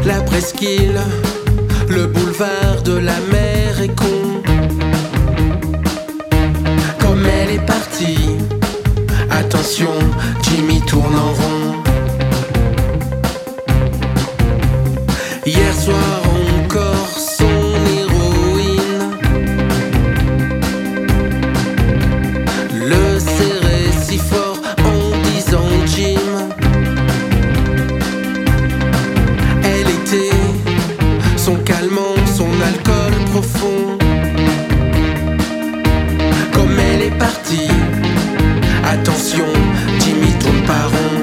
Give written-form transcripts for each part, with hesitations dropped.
La presqu'île, le boulevard de la mer est con. Comme elle est partie, attention, Jimmy tourne en rond. Hier soir encore son héroïne le serrait si fort en disant Jim. Elle était son calmant, son alcool profond. Comme elle est partie, attention, Jimmy tourne pas rond.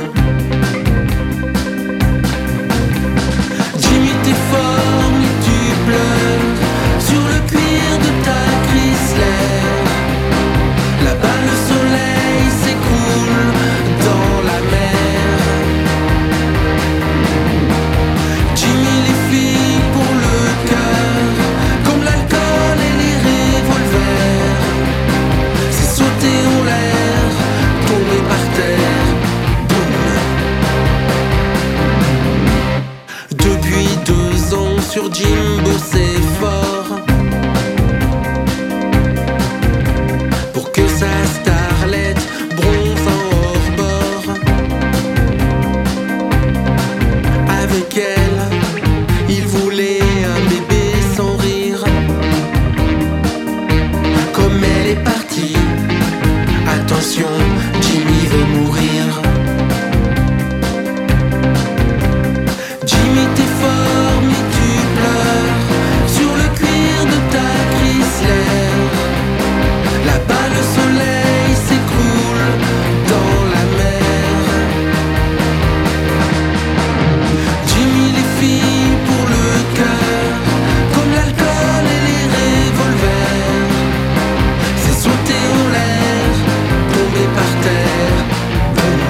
Jimmy t'es fort mais tu pleures sur le cuir de ta Chrysler. Là-bas le soleil s'écoule dans la mer. Jimmy les filles pour le cœur, comme l'alcool et les revolvers. C'est sauter en l'air, tomber par terre, boum. Depuis 2 ans sur Jimbo c'est fort, pour que sa starlette bronze en hors-bord. Avec elle, il voulait un bébé sans rire. Comme elle est partie, attention, Jimmy veut mourir. Jimmy t'es fort mais tu pleures sur le cuir de ta Chrysler. Là-bas le soleil s'écoule dans la mer. Jimmy les filles pour le cœur, comme l'alcool et les revolvers. C'est sauter en l'air, tomber par terre, boum.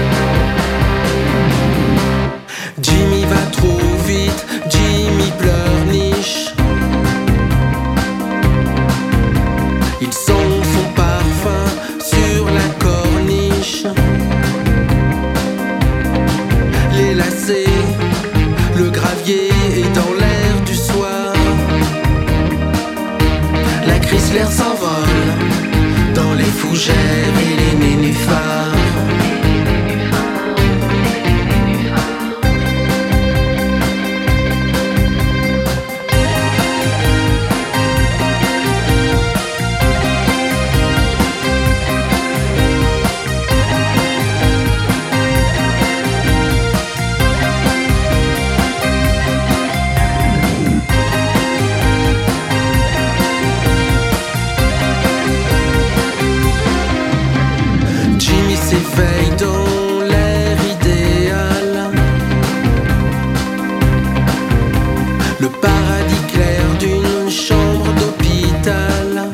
Jimmy va trop vite, Jimmy pleurniche. Il sent son parfum sur la corniche. Les lacets, le gravier est dans l'air du soir. La Chrysler s'envole dans les fougères et les nénuphars. Jimmy s'éveille dans l'air idéal, le paradis clair d'une chambre d'hôpital.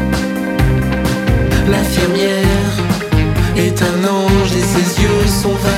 L'infirmière est un ange et ses yeux sont verts.